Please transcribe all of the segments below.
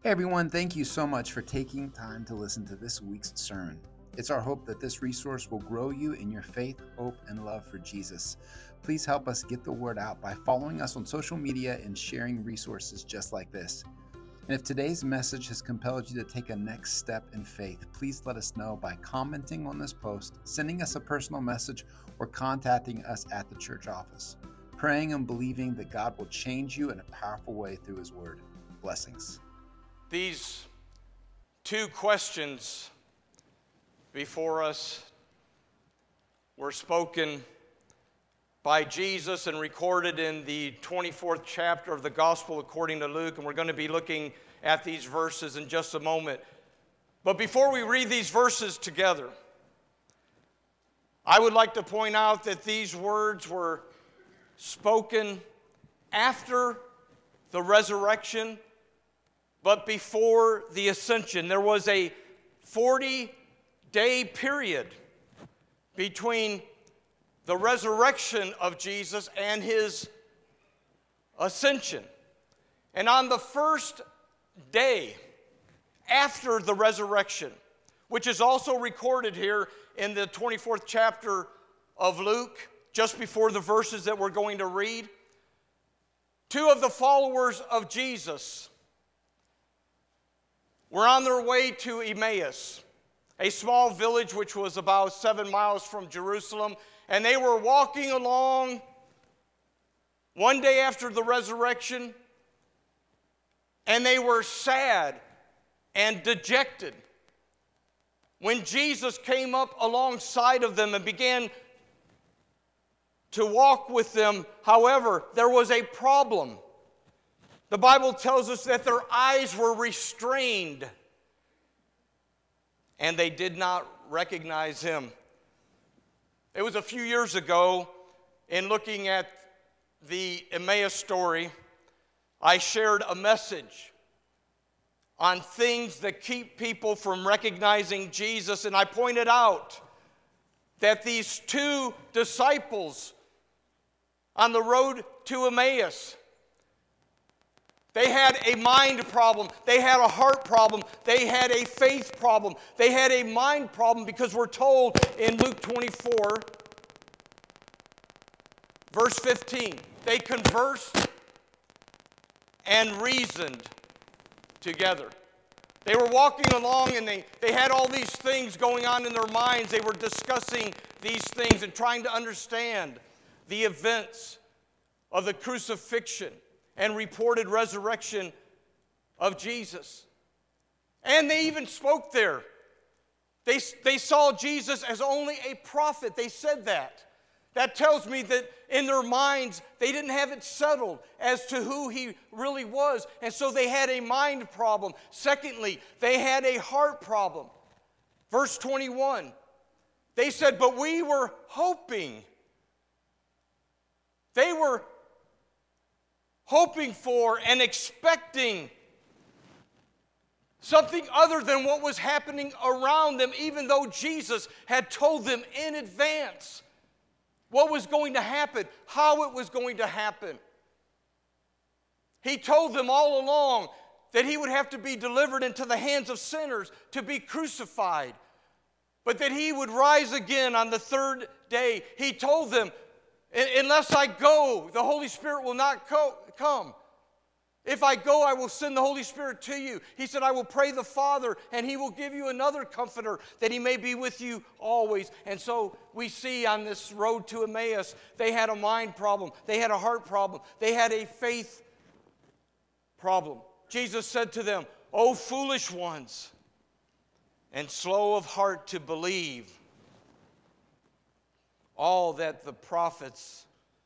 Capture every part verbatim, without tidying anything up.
Hey everyone, thank you so much for taking time to listen to this week's sermon. It's our hope that this resource will grow you in your faith, hope, and love for Jesus. Please help us get the word out by following us on social media and sharing resources just like this. And if today's message has compelled you to take a next step in faith, please let us know by commenting on this post, sending us a personal message, or contacting us at the church office. Praying and believing that God will change you in a powerful way through His Word. Blessings. These two questions before us were spoken by Jesus and recorded in the twenty-fourth chapter of the Gospel according to Luke, and we're going to be looking at these verses in just a moment. But before we read these verses together, I would like to point out that these words were spoken after the resurrection, but before the ascension. There was a forty-day period between the resurrection of Jesus and His ascension. And on the first day after the resurrection, which is also recorded here in the twenty-fourth chapter of Luke, just before the verses that we're going to read, two of the followers of Jesus were on their way to Emmaus, a small village which was about seven miles from Jerusalem, and they were walking along one day after the resurrection, and they were sad and dejected when Jesus came up alongside of them and began to walk with them. However, there was a problem. The Bible tells us that their eyes were restrained and they did not recognize Him. It was a few years ago, in looking at the Emmaus story, I shared a message on things that keep people from recognizing Jesus, and I pointed out that these two disciples on the road to Emmaus, they had a mind problem. They had a heart problem. They had a faith problem. They had a mind problem because we're told in Luke twenty-four, verse fifteen, they conversed and reasoned together. They were walking along and they, they had all these things going on in their minds. They were discussing these things and trying to understand the events of the crucifixion and reported resurrection of Jesus. And they even spoke there. They, they saw Jesus as only a prophet. They said that. That tells me that in their minds, they didn't have it settled as to who He really was. And so they had a mind problem. Secondly, they had a heart problem. Verse twenty-one, they said, but we were hoping. They were hoping for and expecting something other than what was happening around them, even though Jesus had told them in advance what was going to happen, how it was going to happen. He told them all along that He would have to be delivered into the hands of sinners to be crucified, but that He would rise again on the third day. He told them, unless I go, the Holy Spirit will not co- come. If I go, I will send the Holy Spirit to you. He said, I will pray the Father, and He will give you another comforter, that He may be with you always. And so we see on this road to Emmaus, they had a mind problem. They had a heart problem. They had a faith problem. Jesus said to them, O foolish ones, and slow of heart to believe all that the prophets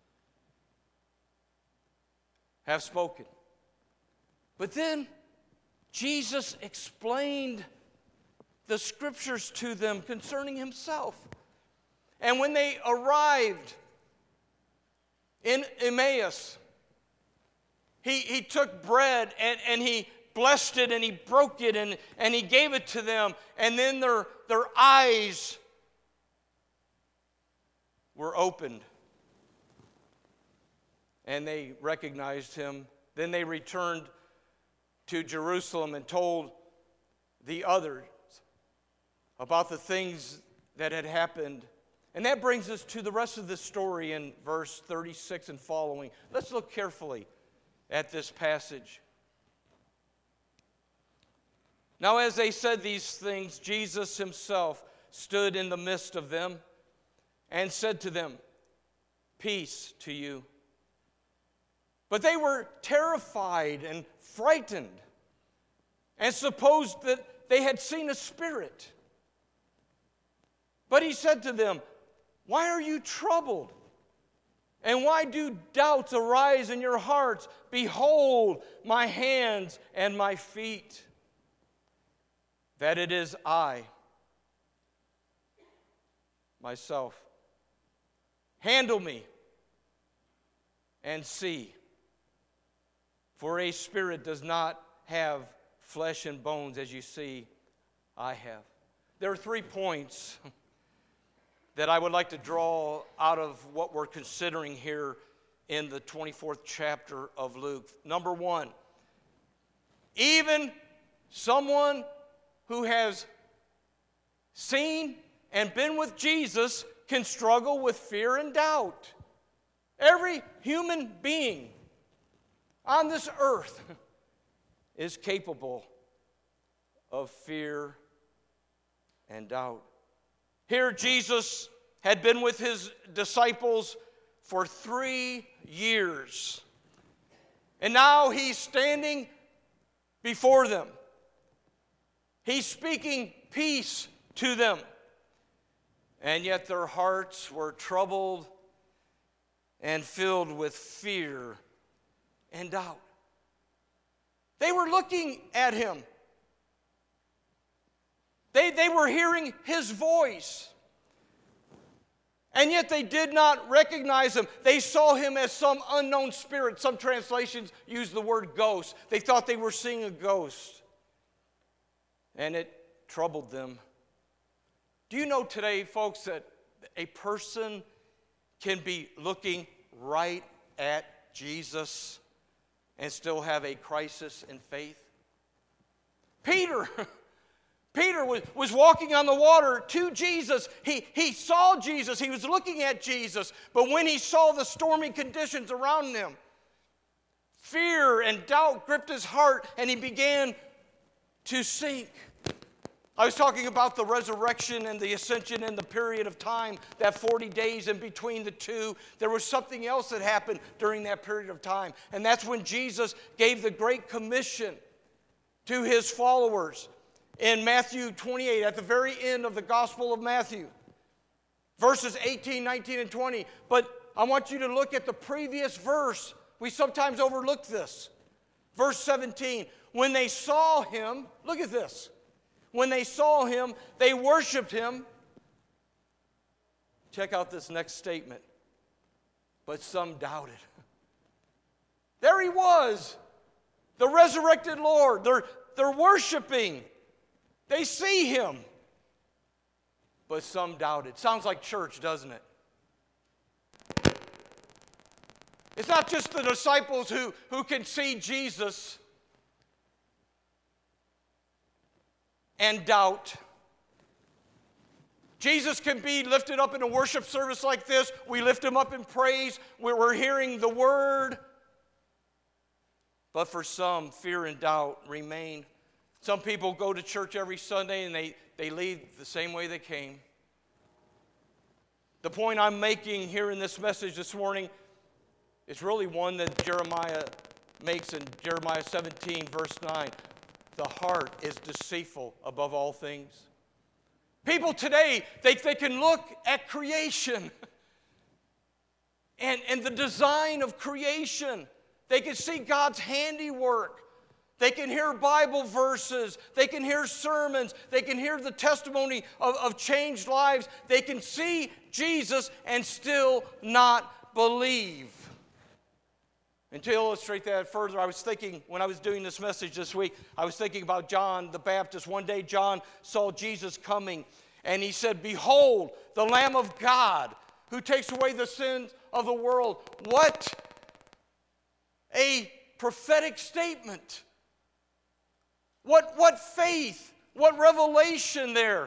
have spoken. But then Jesus explained the scriptures to them concerning Himself. And when they arrived in Emmaus, he, he took bread and, and He blessed it and He broke it and, and He gave it to them. And then their, their eyes were opened and they recognized Him. Then they returned to Jerusalem and told the others about the things that had happened. And that brings us to the rest of the story in verse thirty-six and following. Let's look carefully at this passage. Now, as they said these things, Jesus himself stood in the midst of them and said to them, "Peace to you." But they were terrified and frightened and supposed that they had seen a spirit. But he said to them, "Why are you troubled? And why do doubts arise in your hearts? Behold my hands and my feet, that it is I, myself. Handle me and see. For a spirit does not have flesh and bones, as you see I have." There are three points that I would like to draw out of what we're considering here in the twenty-fourth chapter of Luke. Number one, even someone who has seen and been with Jesus can struggle with fear and doubt. Every human being on this earth is capable of fear and doubt. Here Jesus had been with his disciples for three years. And now he's standing before them. He's speaking peace to them. And yet their hearts were troubled and filled with fear and doubt. They were looking at him. They, they were hearing his voice. And yet they did not recognize him. They saw him as some unknown spirit. Some translations use the word ghost. They thought they were seeing a ghost. And it troubled them. Do you know today, folks, that a person can be looking right at Jesus and still have a crisis in faith? Peter, Peter was, was walking on the water to Jesus. He, he saw Jesus. He was looking at Jesus. But when he saw the stormy conditions around him, fear and doubt gripped his heart, and he began to sink. I was talking about the resurrection and the ascension and the period of time, that forty days in between the two. There was something else that happened during that period of time. And that's when Jesus gave the Great Commission to his followers in Matthew twenty-eight, at the very end of the Gospel of Matthew. Verses eighteen, nineteen, and twenty. But I want you to look at the previous verse. We sometimes overlook this. Verse seventeen. When they saw him, look at this. When they saw him, they worshiped him. Check out this next statement. But some doubted. There he was, the resurrected Lord. They're, they're worshiping. They see him. But some doubted. Sounds like church, doesn't it? It's not just the disciples who, who can see Jesus and doubt. Jesus can be lifted up in a worship service like this. We lift him up in praise. We're hearing the word. But for some, fear and doubt remain. Some people go to church every Sunday and they, they leave the same way they came. The point I'm making here in this message this morning is really one that Jeremiah makes in Jeremiah seventeen, verse nine. The heart is deceitful above all things. People today, they, they can look at creation and, and the design of creation. They can see God's handiwork. They can hear Bible verses. They can hear sermons. They can hear the testimony of, of changed lives. They can see Jesus and still not believe. And to illustrate that further, I was thinking, when I was doing this message this week, I was thinking about John the Baptist. One day, John saw Jesus coming, and he said, "Behold, the Lamb of God, who takes away the sins of the world." What a prophetic statement. What, what faith, what revelation there.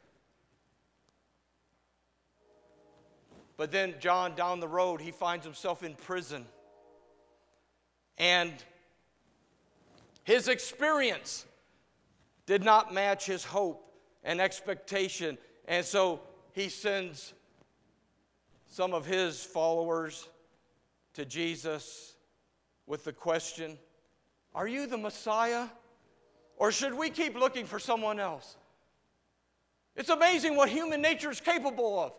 But then John, down the road, he finds himself in prison. And his experience did not match his hope and expectation. And so he sends some of his followers to Jesus with the question, are you the Messiah? Or should we keep looking for someone else? It's amazing what human nature is capable of.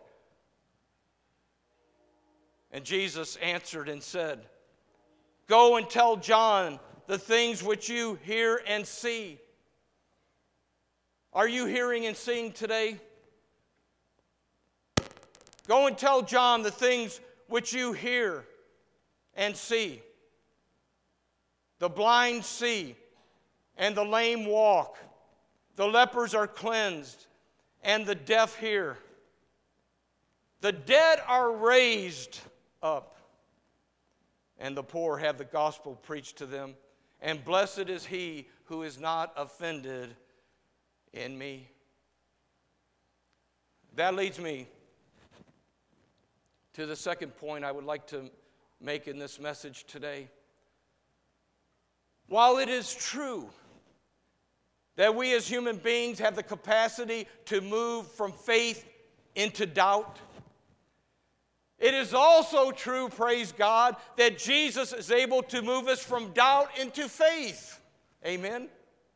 And Jesus answered and said, go and tell John the things which you hear and see. Are you hearing and seeing today? Go and tell John the things which you hear and see. The blind see, and the lame walk. The lepers are cleansed, and the deaf hear. The dead are raised up, and the poor have the gospel preached to them. And blessed is he who is not offended in me. That leads me to the second point I would like to make in this message today. While it is true that we as human beings have the capacity to move from faith into doubt, it is also true, praise God, that Jesus is able to move us from doubt into faith. Amen?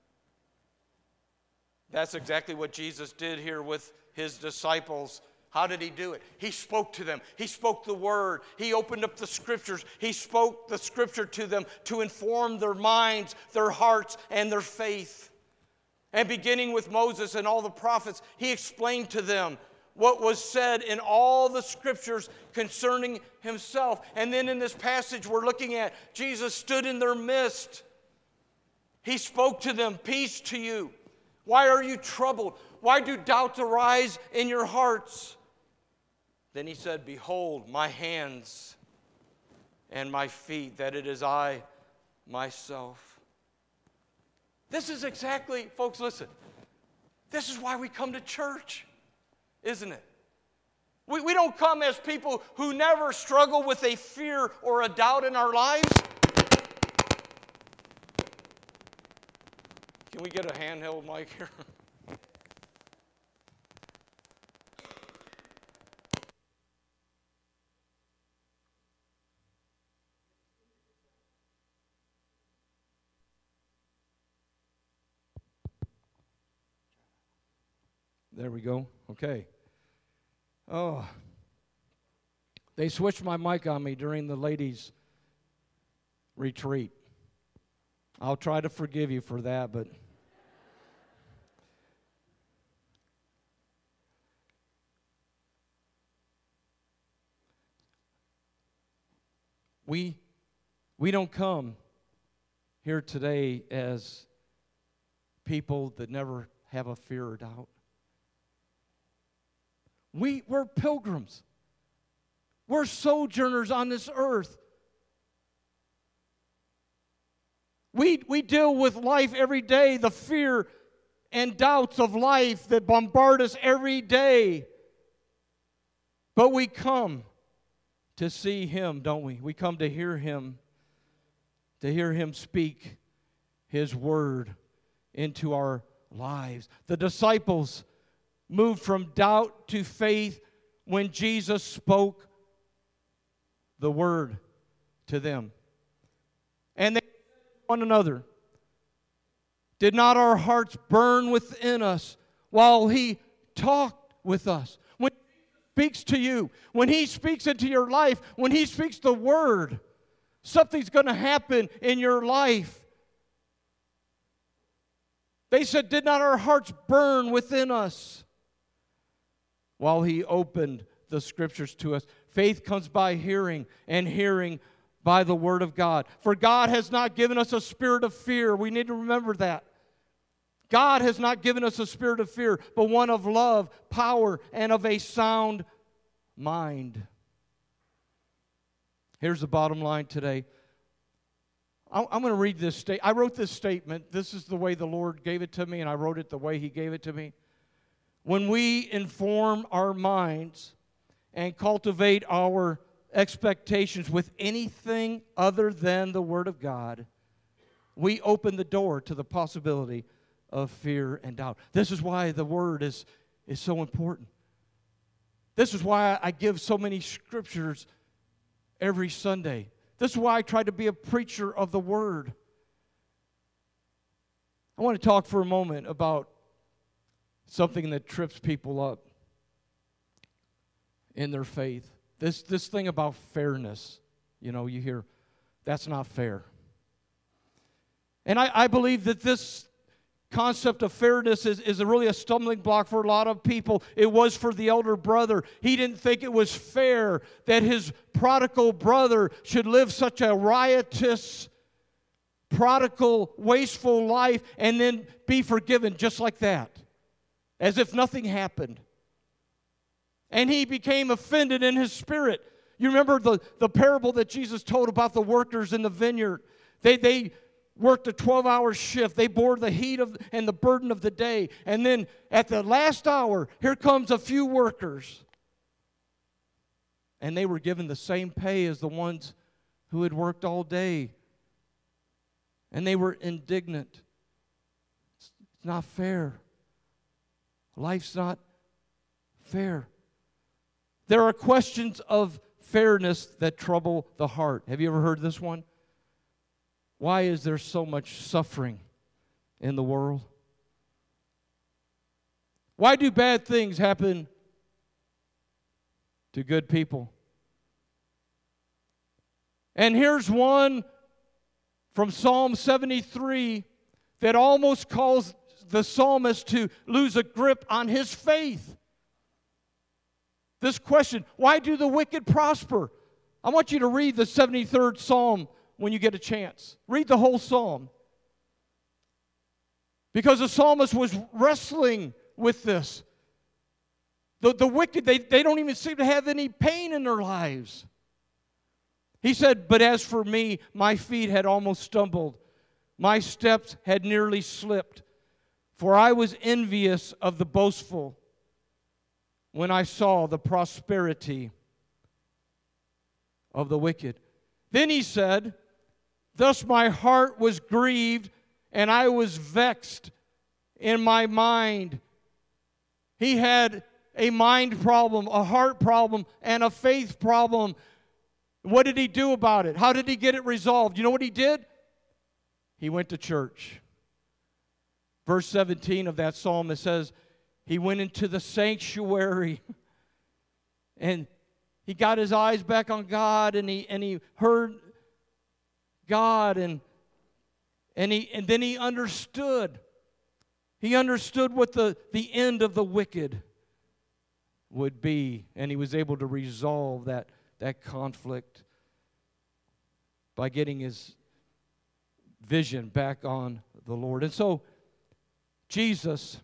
That's exactly what Jesus did here with his disciples. How did he do it? He spoke to them. He spoke the word. He opened up the scriptures. He spoke the scripture to them to inform their minds, their hearts, and their faith. And beginning with Moses and all the prophets, he explained to them what was said in all the scriptures concerning himself. And then in this passage we're looking at, Jesus stood in their midst. He spoke to them, peace to you. Why are you troubled? Why do doubts arise in your hearts? Then he said, behold, my hands and my feet, that it is I myself. This is exactly, folks, listen, this is why we come to church, isn't it? We, we don't come as people who never struggle with a fear or a doubt in our lives. Can we get a handheld mic here? There we go. Okay. Oh, they switched my mic on me during the ladies' retreat. I'll try to forgive you for that, but we we don't come here today as people that never have a fear or doubt. We, we're pilgrims. We're sojourners on this earth. We, we deal with life every day, the fear and doubts of life that bombard us every day. But we come to see Him, don't we? We come to hear Him, to hear Him speak His word into our lives. The disciples moved from doubt to faith when Jesus spoke the word to them. And they said to one another, did not our hearts burn within us while He talked with us? When He speaks to you, when He speaks into your life, when He speaks the word, something's going to happen in your life. They said, did not our hearts burn within us while He opened the scriptures to us? Faith comes by hearing, and hearing by the word of God. For God has not given us a spirit of fear. We need to remember that. God has not given us a spirit of fear, but one of love, power, and of a sound mind. Here's the bottom line today. I'm going to read this statement. I wrote this statement. This is the way the Lord gave it to me, and I wrote it the way He gave it to me. When we inform our minds and cultivate our expectations with anything other than the Word of God, we open the door to the possibility of fear and doubt. This is why the Word is, is so important. This is why I give so many scriptures every Sunday. This is why I try to be a preacher of the Word. I want to talk for a moment about something that trips people up in their faith. This, this thing about fairness. You know, you hear, that's not fair. And I, I believe that this concept of fairness is, is a really a stumbling block for a lot of people. It was for the elder brother. He didn't think it was fair that his prodigal brother should live such a riotous, prodigal, wasteful life and then be forgiven just like that, as if nothing happened. And he became offended in his spirit. You remember the, the parable that Jesus told about the workers in the vineyard. They, they worked a twelve-hour shift. They bore the heat of and the burden of the day. And then at the last hour, here comes a few workers. And they were given the same pay as the ones who had worked all day. And they were indignant. It's not fair. Life's not fair. There are questions of fairness that trouble the heart. Have you ever heard this one? Why is there so much suffering in the world? Why do bad things happen to good people? And here's one from Psalm seventy-three that almost calls the psalmist to lose a grip on his faith. This question, why do the wicked prosper? I want you to read the seventy-third Psalm when you get a chance. Read the whole Psalm. Because the psalmist was wrestling with this. The, the wicked, they, they don't even seem to have any pain in their lives. He said, but as for me, my feet had almost stumbled. My steps had nearly slipped. For I was envious of the boastful when I saw the prosperity of the wicked. Then he said, thus my heart was grieved, and I was vexed in my mind. He had a mind problem, a heart problem, and a faith problem. What did he do about it? How did he get it resolved? You know what he did? He went to church. Verse seventeen of that psalm, it says, he went into the sanctuary and he got his eyes back on God, and he and he heard God, and and he and then he understood. He understood what the, the end of the wicked would be, and he was able to resolve that, that conflict by getting his vision back on the Lord. And so Jesus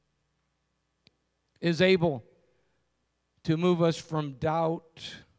is able to move us from doubt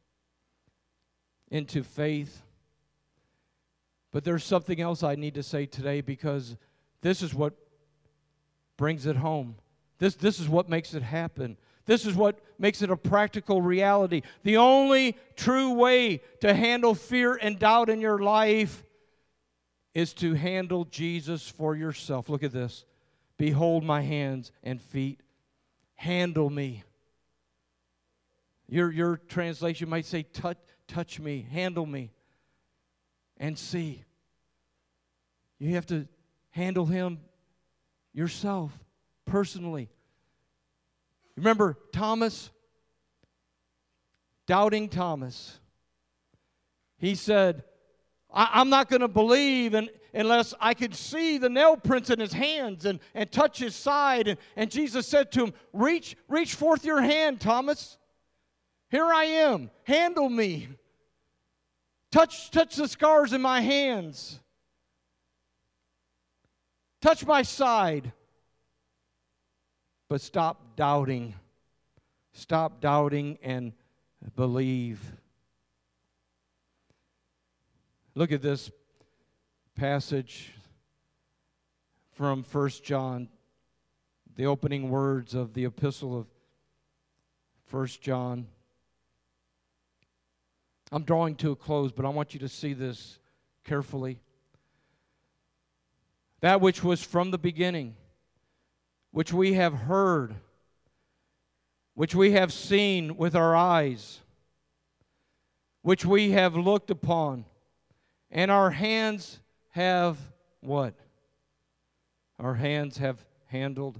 into faith. But there's something else I need to say today, because this is what brings it home. This, this is what makes it happen. This is what makes it a practical reality. The only true way to handle fear and doubt in your life is to handle Jesus for yourself. Look at this. Behold my hands and feet. Handle me. Your, your translation might say, touch, touch me, handle me, and see. You have to handle him yourself, personally. Remember Thomas? Doubting Thomas. He said, I, I'm not going to believe in, unless I could see the nail prints in his hands and, and touch his side. And, and Jesus said to him, reach, reach forth your hand, Thomas. Here I am. Handle me. Touch, touch the scars in my hands. Touch my side. But stop doubting. Stop doubting and believe. Look at this. passage from First John, the opening words of the epistle of First John. I'm drawing to a close, but I want you to see this carefully. That which was from the beginning, which we have heard, which we have seen with our eyes, which we have looked upon, and our hands have what? Our hands have handled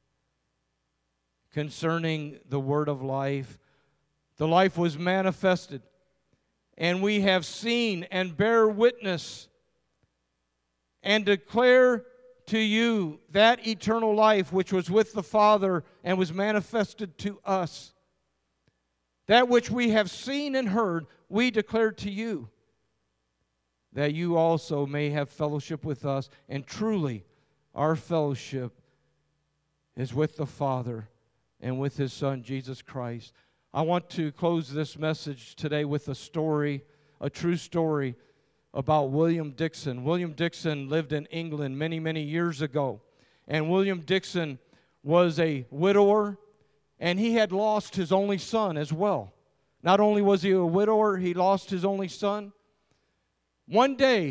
concerning the word of life. The life was manifested, and we have seen and bear witness and declare to you that eternal life which was with the Father and was manifested to us. That which we have seen and heard, we declare to you, that you also may have fellowship with us. And truly, our fellowship is with the Father and with His Son, Jesus Christ. I want to close this message today with a story, a true story about William Dixon. William Dixon lived in England many, many years ago. And William Dixon was a widower, and he had lost his only son as well. Not only was he a widower, he lost his only son. One day,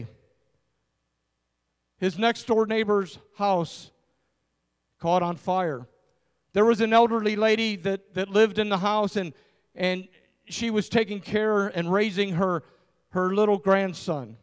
his next-door neighbor's house caught on fire. There was an elderly lady that, that lived in the house, and, and she was taking care and raising her, her little grandson.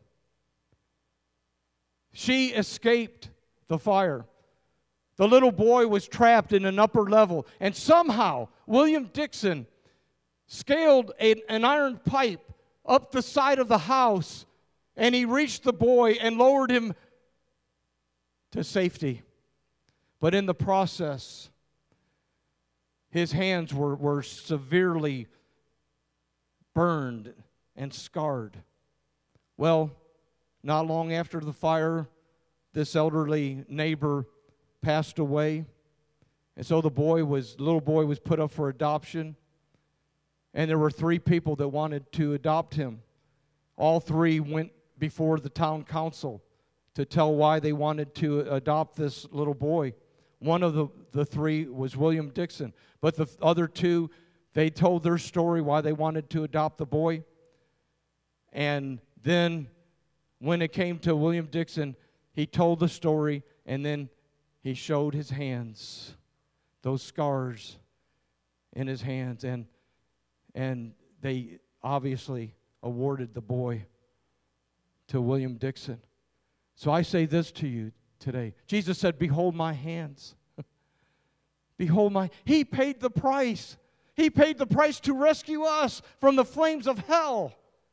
She escaped the fire. The little boy was trapped in an upper level, and somehow William Dixon scaled a, an iron pipe up the side of the house, and he reached the boy and lowered him to safety. But in the process, his hands were, were severely burned and scarred. Well, not long after the fire, this elderly neighbor passed away. And so the boy was, the little boy was put up for adoption. And there were three people that wanted to adopt him. All three went before the town council to tell why they wanted to adopt this little boy. One of the, the three was William Dixon. But the other two, they told their story why they wanted to adopt the boy. And then when it came to William Dixon, he told the story, and then he showed his hands, those scars in his hands, and and they obviously awarded the boy to William Dixon. So I say this to you today. Jesus said, behold my hands. Behold my, He paid the price. He paid the price to rescue us from the flames of hell.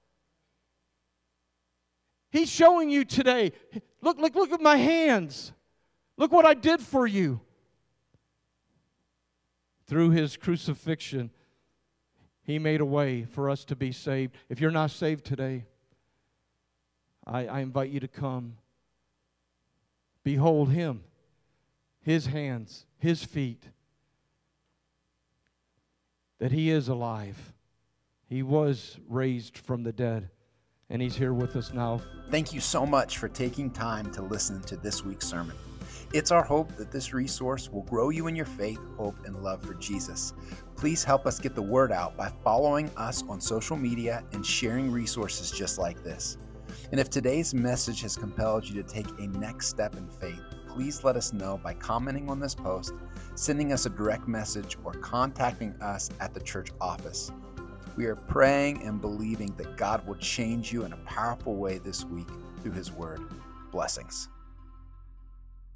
He's showing you today, look, look, look at my hands. Look what I did for you. Through His crucifixion, He made a way for us to be saved. If you're not saved today, I, I invite you to come. Behold Him, His hands, His feet, that He is alive. He was raised from the dead, and He's here with us now. Thank you so much for taking time to listen to this week's sermon. It's our hope that this resource will grow you in your faith, hope, and love for Jesus. Please help us get the word out by following us on social media and sharing resources just like this. And if today's message has compelled you to take a next step in faith, please let us know by commenting on this post, sending us a direct message, or contacting us at the church office. We are praying and believing that God will change you in a powerful way this week through His word. Blessings.